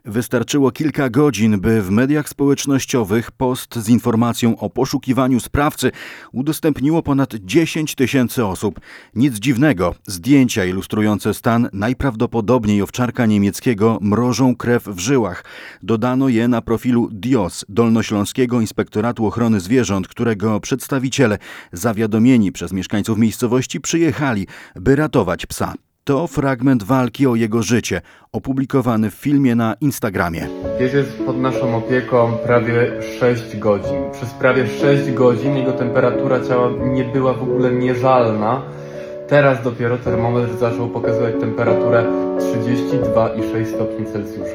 Wystarczyło kilka godzin, by w mediach społecznościowych post z informacją o poszukiwaniu sprawcy udostępniło ponad 10 000 osób. Nic dziwnego, zdjęcia ilustrujące stan najprawdopodobniej owczarka niemieckiego mrożą krew w żyłach. Dodano je na profilu DIOS, Dolnośląskiego Inspektoratu Ochrony Zwierząt, którego przedstawiciele, zawiadomieni przez mieszkańców miejscowości, przyjechali, by ratować psa. To fragment walki o jego życie, opublikowany w filmie na Instagramie. Pies jest pod naszą opieką prawie 6 godzin. Przez prawie 6 godzin jego temperatura ciała nie była w ogóle mierzalna. Teraz dopiero termometr zaczął pokazywać temperaturę 32,6 stopni Celsjusza.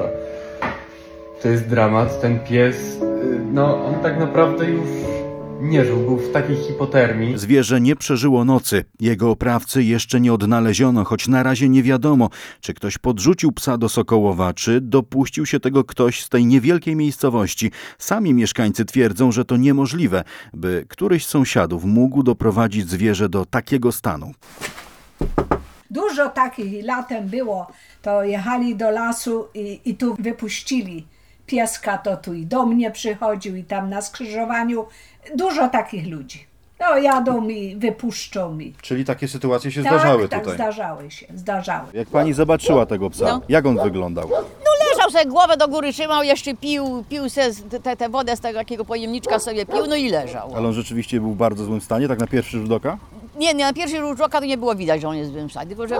To jest dramat. Ten pies, on tak naprawdę już nie żył, był w takiej hipotermii. Zwierzę nie przeżyło nocy. Jego oprawcy jeszcze nie odnaleziono, choć na razie nie wiadomo, czy ktoś podrzucił psa do Sokołowa, czy dopuścił się tego ktoś z tej niewielkiej miejscowości. Sami mieszkańcy twierdzą, że to niemożliwe, by któryś z sąsiadów mógł doprowadzić zwierzę do takiego stanu. Dużo takich latem było, to jechali do lasu i tu wypuścili pieska, to tu i do mnie przychodził i tam na skrzyżowaniu. Dużo takich ludzi. Jadą i wypuszczą mi. Czyli takie sytuacje się zdarzały tak, tutaj? zdarzały. Jak pani zobaczyła tego psa, jak on wyglądał? Leżał sobie, głowę do góry trzymał, jeszcze pił tę wodę z tego takiego pojemniczka sobie pił, i leżał. Ale on rzeczywiście był w bardzo złym stanie, tak na pierwszy rzut oka? Nie, na pierwszy rzut oka to nie było widać, że on jest w złym stanie, tylko że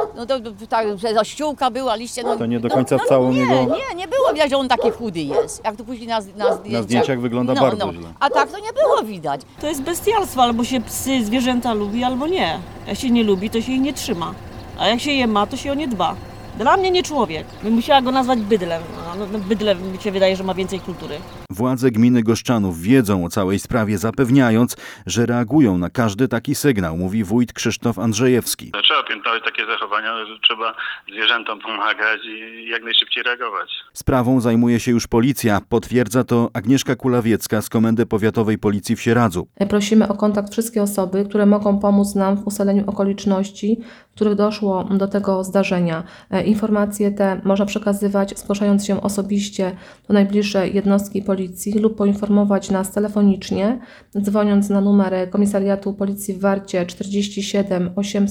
ta ściółka była, liście... To nie do końca w całą jego... Nie było widać, że on taki chudy jest, jak to później na zdjęciach. Na zdjęciach wygląda bardzo źle. A tak to nie było widać. To jest bestialstwo, albo się psy, zwierzęta lubi, albo nie. Jak się nie lubi, to się ich nie trzyma, a jak się je ma, to się o nie dba. Dla mnie nie człowiek. Bym musiała go nazwać bydlem. Bydlem mi się wydaje, że ma więcej kultury. Władze gminy Goszczanów wiedzą o całej sprawie, zapewniając, że reagują na każdy taki sygnał, mówi wójt Krzysztof Andrzejewski. Trzeba piętnować takie zachowania, że trzeba zwierzętom pomagać i jak najszybciej reagować. Sprawą zajmuje się już policja. Potwierdza to Agnieszka Kulawiecka z Komendy Powiatowej Policji w Sieradzu. Prosimy o kontakt wszystkie osoby, które mogą pomóc nam w ustaleniu okoliczności, w których doszło do tego zdarzenia. Informacje te można przekazywać, zgłaszając się osobiście do najbliższej jednostki policji lub poinformować nas telefonicznie, dzwoniąc na numer Komisariatu Policji w Warcie 47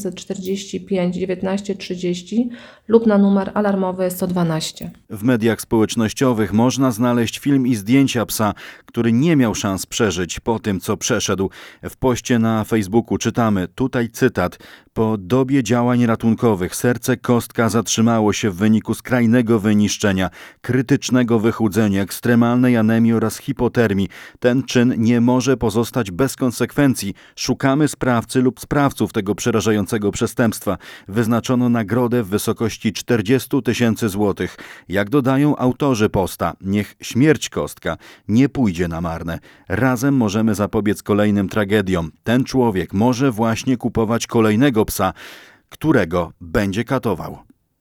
845 19 30 lub na numer alarmowy 112. W mediach społecznościowych można znaleźć film i zdjęcia psa, który nie miał szans przeżyć po tym, co przeszedł. W poście na Facebooku czytamy, tutaj cytat: po dobie działań ratunkowych serce Kostka zatrzymało się w wyniku skrajnego wyniszczenia, krytycznego wychudzenia, ekstremalnej anemii oraz hipotermii. Ten czyn nie może pozostać bez konsekwencji. Szukamy sprawcy lub sprawców tego przerażającego przestępstwa. Wyznaczono nagrodę w wysokości 40 000 złotych. Jak dodają autorzy posta, niech śmierć Kostka nie pójdzie na marne. Razem możemy zapobiec kolejnym tragediom. Ten człowiek może właśnie kupować kolejnego psa, którego będzie katował.